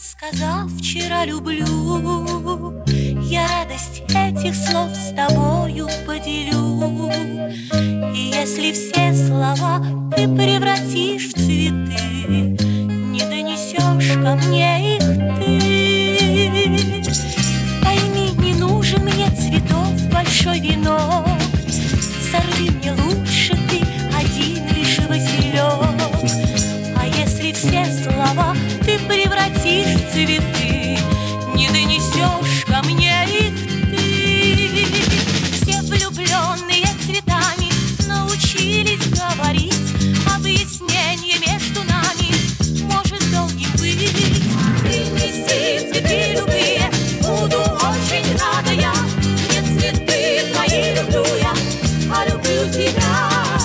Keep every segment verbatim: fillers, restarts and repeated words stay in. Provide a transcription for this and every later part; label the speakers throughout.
Speaker 1: сказал вчера люблю, я радость этих слов с тобою поделю. И если все слова ты превратишь в цветы, не донесешь ко мне их ты. Пойми, не нужен мне цветов большой венок, сорви мне лучше ты один лишь василек. А если все слова ты превратишь в цветы, не донесешь ко мне их ты. Все влюбленные цветами научились говорить, объяснение между нами может долгим быть. Принеси цветы любые, буду очень рада я. Нет, цветы твои люблю я, а люблю тебя.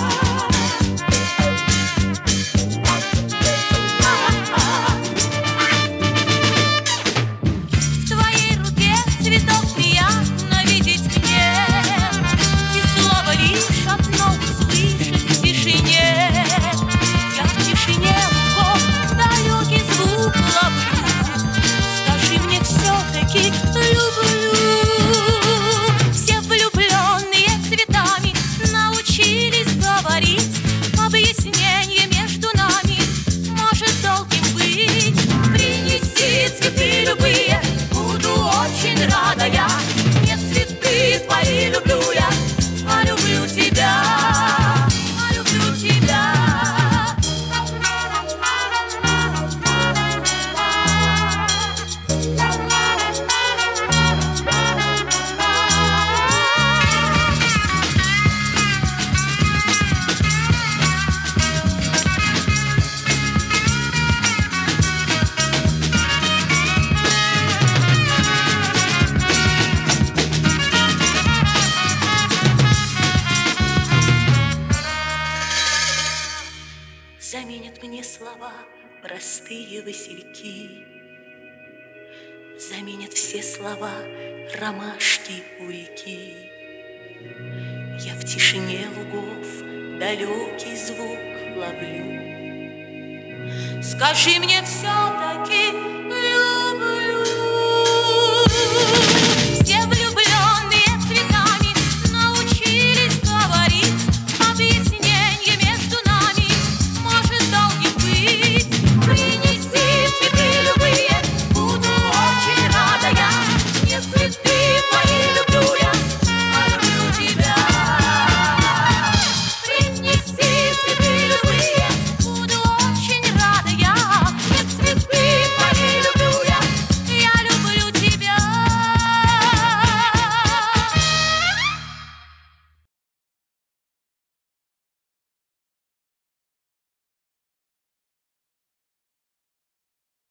Speaker 1: Объяснение между нами может долгим быть. Принеси цветы любые, буду очень рада я. Нет, цветы твои люблю я, а люблю тебя, а люблю тебя. Заменят мне слова простые васильки, заменят все слова ромашки у реки. Я в тишине лугов далекий звук ловлю. Скажи мне все-таки,